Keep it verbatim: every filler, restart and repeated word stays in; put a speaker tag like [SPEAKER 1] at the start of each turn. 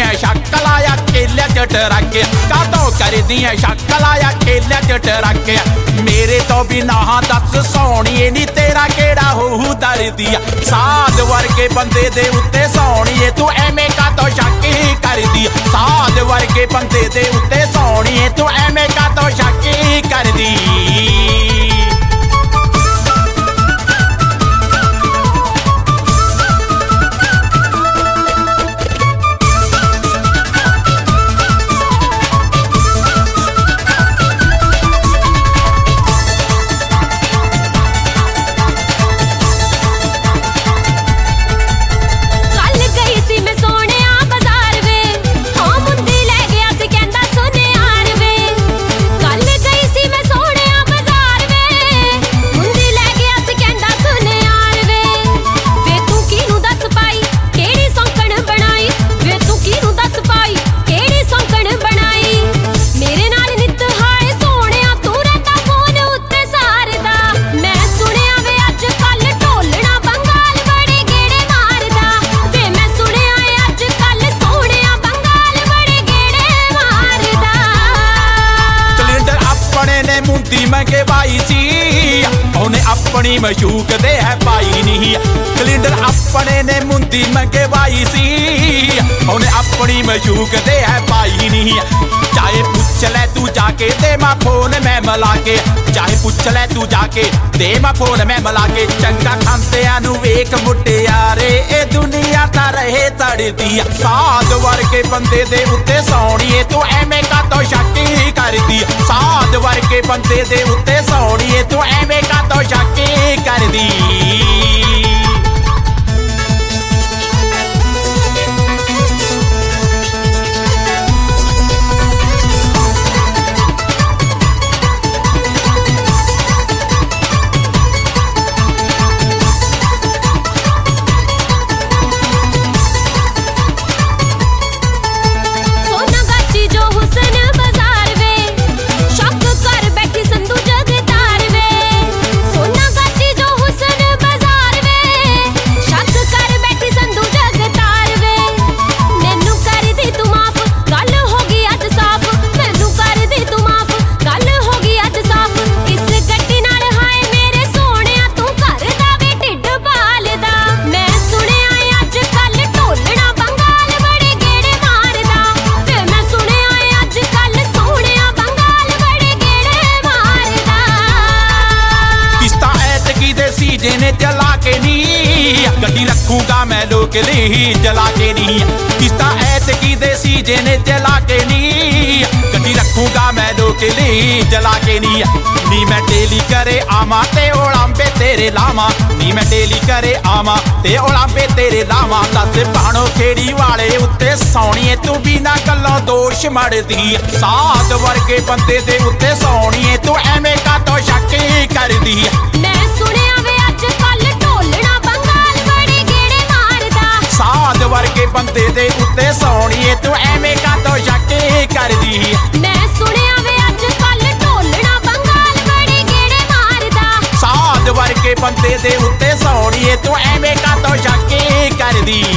[SPEAKER 1] है शक लाया खेलिया च टरके कादों करदी है शक लाया खेलिया च टरके मेरे तो बिना दस सोहणीए नी तेरा केड़ा होऊ दर्दी साध वर्गे बंदे दे उत्ते सोहणीए तू एवें कादों शक करदी साध वर्गे बंदे दे उत्ते सोहणीए तू एवें कादों शक करदी मंगे भाई सी उन्हें अपनी मशूक दे है पाई नहीं कलिंडर अपने ने मुंदी मंगे भाई सी उन्हें अपनी मशूक दे है पाई नहीं चाहे पूछ ले तू जाके दे मा फोन में मिला के चाहे पूछ ले तू जाके दे मा फोन में मिला के चंगा खांदियां नू वेख मुटियारे ए दुनिया ता रहे तड़दी साध वर्गे बंदे दे उत्ते सोहणीए तू एवें कादों शक करदी साध वर्गे बंदे दे उत्ते सोहणीए तू एवें कादों शक करदी ने जला के नी गड्डी रखूंगा मैं लोग ली जला के नी किस्ता ऐत की देसी जेने जला के नी गड्डी रखूंगा मैं लोग ली जला के नी नी मैं डेली करे आमा ते ओलांबे तेरे लामा नी मैं डेली करे आमा ते ओलांबे तेरे लामा दस बाणो खेड़ी वाले उत्ते सोहणीए तू बिना गल्लों दोष मड़दी साध वर्गे बंदे दे उत्ते सोहणीए तू एवें कादों शक करदी
[SPEAKER 2] मैं सुनिया
[SPEAKER 1] साध वर्गे बंदे दे उत्ते सोहणीए तू एवें कादों शक करदी
[SPEAKER 2] मैं सुनिया वे अज कल ढोलना बंगाल बड़े गेड़े मारदा
[SPEAKER 1] साध वर्गे बंदे दे उत्ते सोहणीए तू एवें कादों शक करदी।